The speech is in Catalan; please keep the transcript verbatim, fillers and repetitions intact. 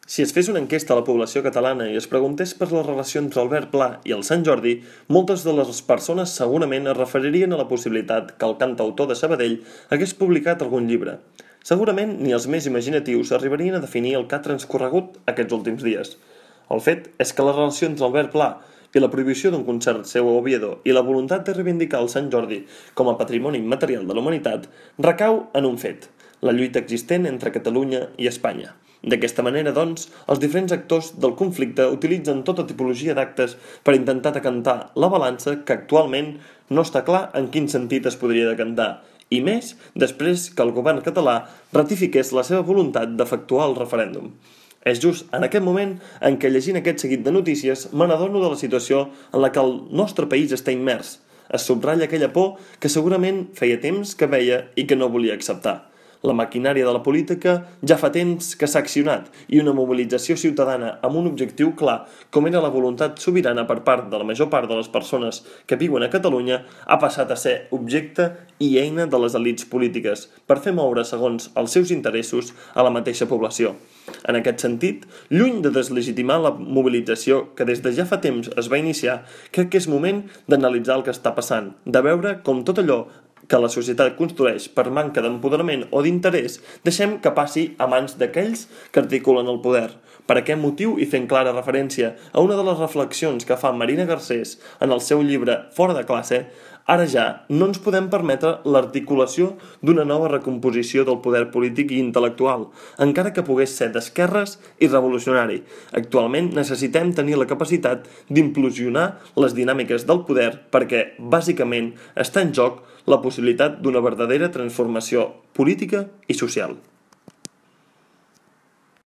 Si es fes una enquesta a la població catalana i es preguntés per la relació entre Albert Pla i el Sant Jordi, moltes de les persones segurament es referirien a la possibilitat que el cantautor de Sabadell hagués publicat algun llibre. Segurament ni els més imaginatius arribarien a definir el que ha transcorregut aquests últims dies. El fet és que la relació entre Albert Pla i la prohibició d'un concert seu a Oviedo i la voluntat de reivindicar el Sant Jordi com a patrimoni immaterial de la humanitat recau en un fet, la lluita existent entre Catalunya i Espanya. D'aquesta manera, doncs, els diferents actors del conflicte utilitzen tota tipologia d'actes per intentar decantar la balança que actualment no està clar en quin sentit es podria decantar, i més després que el govern català ratifiqués la seva voluntat d'efectuar el referèndum. És just en aquest moment en què, llegint aquest seguit de notícies, me n'adono de la situació en la que el nostre país està immers. Es subratlla aquella por que segurament feia temps que veia i que no volia acceptar. La maquinària de la política ja fa temps que s'ha accionat i una mobilització ciutadana amb un objectiu clar, com era la voluntat sobirana per part de la major part de les persones que viuen a Catalunya, ha passat a ser objecte i eina de les elits polítiques per fer moure segons els seus interessos a la mateixa població. En aquest sentit, lluny de deslegitimar la mobilització que des de ja fa temps es va iniciar, crec que és moment d'analitzar el que està passant, de veure com tot allò que la societat construeix per manca d'empoderament o d'interès, deixem que passi a mans d'aquells que articulen el poder. Per aquest motiu, i fent clara referència a una de les reflexions que fa Marina Garcés en el seu llibre Fora de classe, ara ja no ens podem permetre l'articulació d'una nova recomposició del poder polític i intel·lectual, encara que pogués ser d'esquerres i revolucionari. Actualment necessitem tenir la capacitat d'implosionar les dinàmiques del poder perquè, bàsicament, està en joc la possibilitat d'una verdadera transformació política i social.